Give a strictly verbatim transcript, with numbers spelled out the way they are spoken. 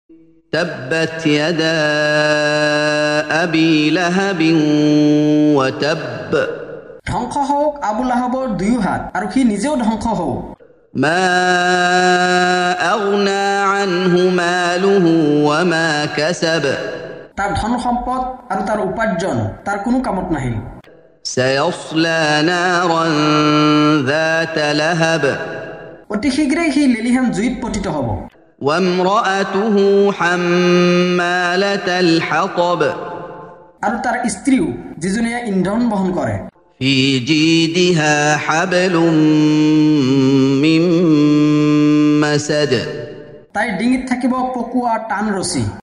تبت يدا أبي لهب وتب ধ্বংস হোক আবু লাহাবৰ দুয়ো হাত আৰু সি নিজেও ধ্বংস হোক ما أغنى عنه ماله وما كسب তাৰ ধন সম্পদ আৰু তাৰ উপাৰ্জন তাৰ কোনো কামত নাহিল سيصلى نارا ذات لهب অতি শীঘ্ৰেই সি লেলিহান জুইত পতিত হ'ব وامرأته حمالة الحطب আৰু তাৰ স্ত্ৰীও যিজনীয়ে ইন্ধন বহন কৰে في جيدها حبل من مسد তাই ডিঙিত থাকিব পকুৱা টান ৰছী